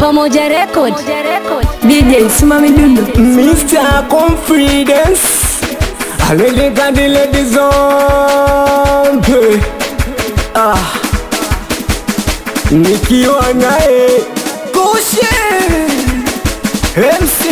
Pamoja Record. DJ Simami Dundo. Mr. Confidence. Alele kandile dizompe. Nikiwa nae Kushe MC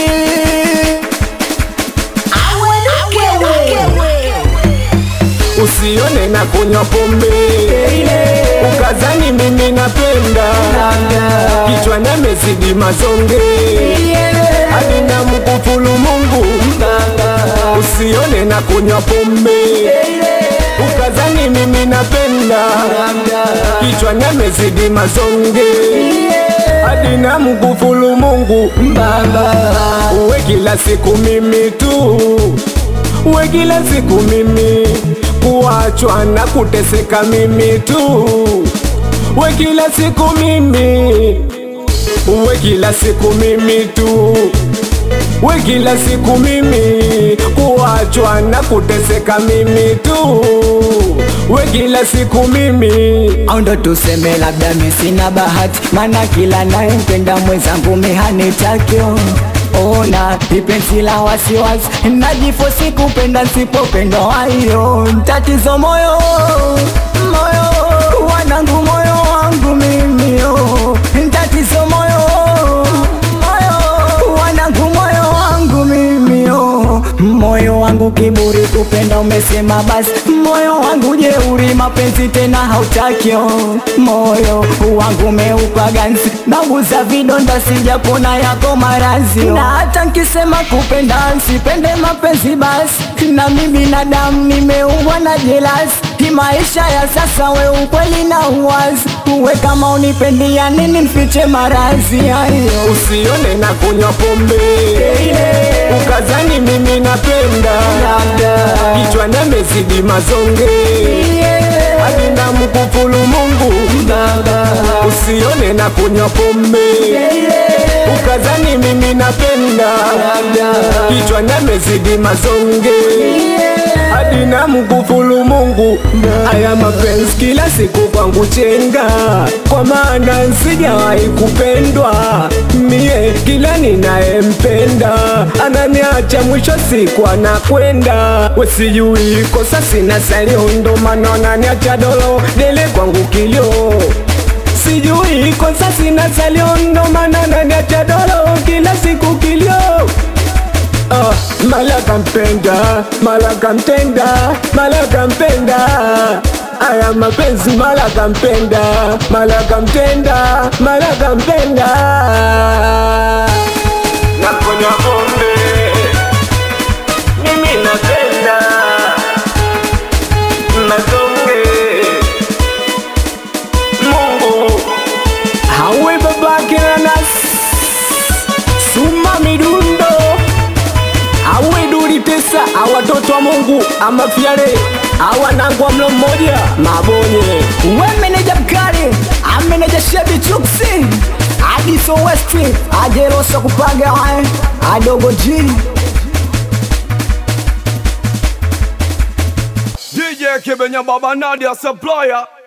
usione na kunywa pombe ukazani mimi napenda kichwa nimezidi mazonge adina mkufulu Mungu usione na kunywa pombe ukazani mimi napenda kichwa nimezidi mazonge adina mkufulu Mungu uwe kila siku mimi tu uwe kila siku mimi kuachwa na kuteseka mimi tu uwe kila siku mimi uwe kila siku mimi tu uwe kila siku mimi kuachwa na kuteseka mimi tu uwe kila siku mimi au ndo tuseme labda mimi sina bahati maana kila nayempenda mwenzangu mihanitaki ona ipenzi la wasiwasi najifosi kupenda sipopendwa wayo tatizo moyo wanangu moyo wangu mimi tatizo moyo wanangu moyo wangu mimi moyo wangu kiburi kupenda umesema basi moyo wangu jeuri mapenzi tena hautaki moyo wangu meupa ganzi naguza vidonda sijapona yako marazi na hata nkisema kupenda sipende mapenzi basi na mimi binadamu nimeumbwa na jelasi maisha ya sasa we ukweli na uwazi uwe kama unipendia nini mfiche marazi hayo usione na kunywa pombe ukazani mimi napenda kichwa nimezidi mazonge adina mkufulu Mungu usione na kunywa pombe ukazani mimi napenda kichwa nimezidi mazonge adina mkufulu Mungu aya mapenzi kila siku kwangu chenga kwa maana sijawahi kupendwa mie kila ninayempenda ananiacha mwisho siku anakwenda wesijui kosa sina salio ndo maana ananiacha dolo dele kwangu kilio sijui kosa sina salio ndo maana ananiacha dolo kila siku kilio Malaka mpenda, malaka mtenda, malaka mpenda aya mapenzi malaka mpenda, malaka mtenda, malaka mpenda nakunywa pombe mimi napenda mazonge Mungu hawe babake na nasi Simami Dundo awe duri tesa awatoto wa Mungu amafiale awanangwa mlo mmoja mabonye we meneja mkari ameneja shebi chuksi adiso westi ajerosa kupaga adogo jini DJ Kibenya Baba Nadia Supplier